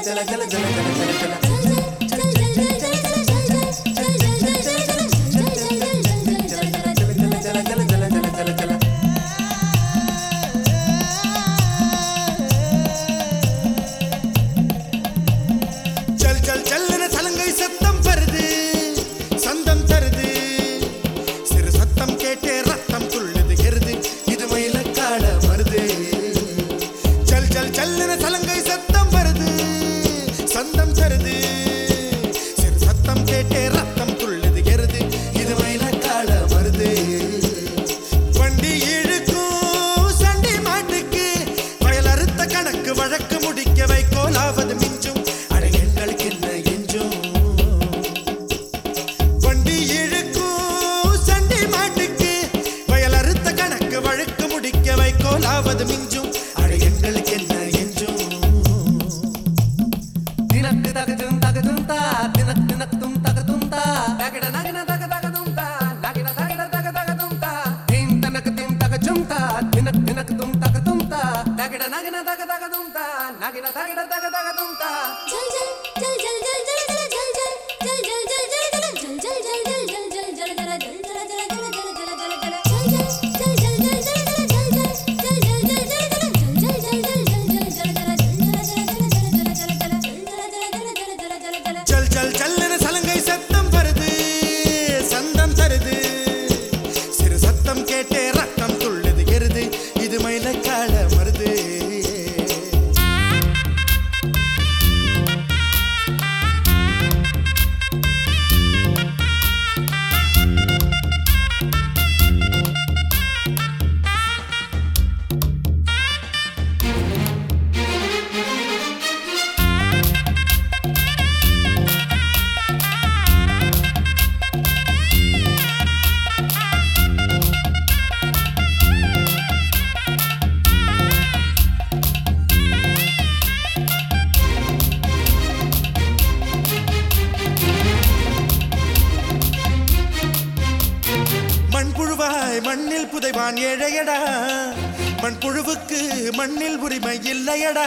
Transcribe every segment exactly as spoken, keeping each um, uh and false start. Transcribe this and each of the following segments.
மண்ணில் புதைவான் ஏழையடா, மண்புழுவுக்கு மண்ணில் உரிமை இல்லையடா.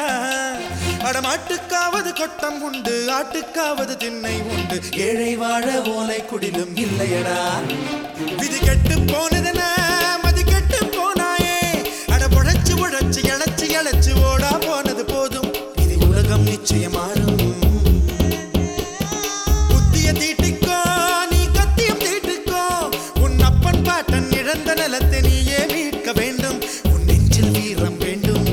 அடமாட்டுக்காவது கொட்டம் உண்டு, ஆட்டுக்காவது திண்ணை உண்டு, ஏழை வாழ ஓலை குடிலும் இல்லையடா. விதி கெட்டு போனதென மதி கெட்டு போனாயே, அட உழைச்சு உழைச்சு இழைச்சு இழைச்சு ஓடா போனது போதும், இது உலகம் நிச்சயம் மாறும். புத்திய தீட்டிக்கோ நீ கத்தியம் தீட்டுக்கோ, உன் அப்பன் பாட்டன் இழந்த நிலத்தை நீயே மீட்க வேண்டும், உன் நெஞ்சில் வீரம் வேண்டும்.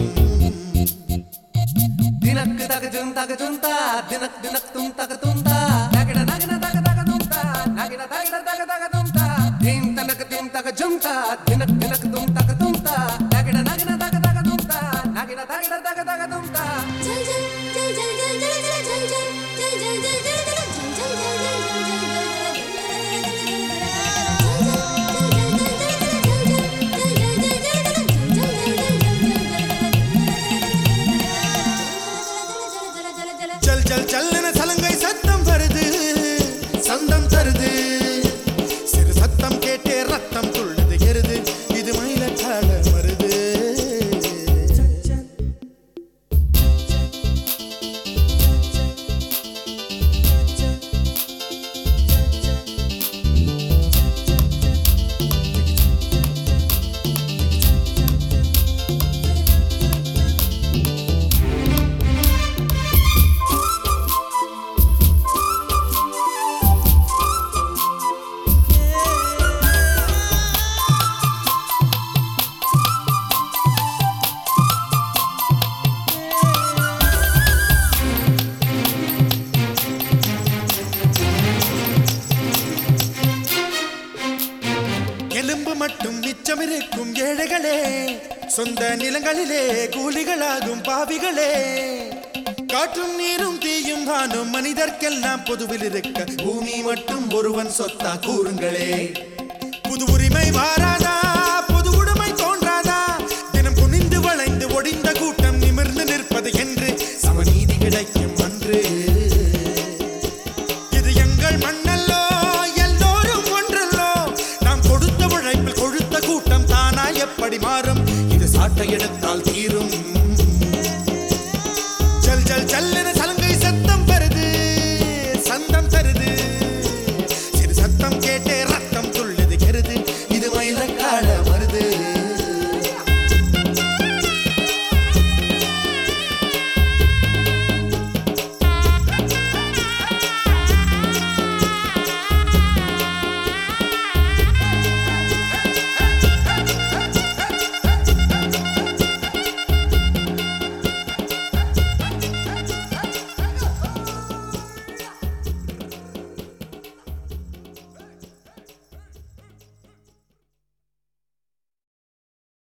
தினக்கு தகஜும் தகஜும் தா, தினக் தினக் தும் தகதும் தா, நகிட நகிட தக தகதும் தா, நகிட தகிட தக தகதும் தா, தீம் தனக்கு தீம் தகஜும் தா, தினக் தினக் தும் தகதும் தா, நகிட நகிட தக தகதும் தா, நகிட தகிட தக தகதும் தா. ஜல் ஜல் ஜல் ஜல் ஜல் ஜல் ஜல் ஜல் ஜல் ஜல் ஜல் ஜல் ஜல் ஜல் ஜல் ஜல் ஜல் ஜல் ஜல்லுன சலங்கை சத்தம் வருது, சந்தம் தருது, சிறு சத்தம் கேட்டே ரத்தம் துள்ளுது எருது, இது மயிலக்கால வருது. எலும்பு மட்டும் மிச்சமிருக்கும் ஏழைகளே, சொந்த நிலங்களிலே கூலிகளாகும் பாவிகளே, காற்றும் நீரும் தீயும் வானும் மனிதர்க்கெல்லாம் பொதுவில் இருக்க பூமி மட்டும் ஒருவன் சொத்தா கூறுங்களே. புது உரிமை வாராதா, புது உடைமை தோன்றாதா, தினம் குனிந்து வளைந்து ஒடிந்த கூட்டம் நிமிர்ந்து நிற்பது என்று சமநீதி கிடைக்கும் அன்று. இது எங்கள் மண்ணல்லோ, எல்லோரும் ஒன்றல்லோ, நாம் கொடுத்த உழைப்பில் கொழுத்த கூட்டம் தானா எப்படி மாறும், இது சாட்டை எடுத்தால் தீரும்.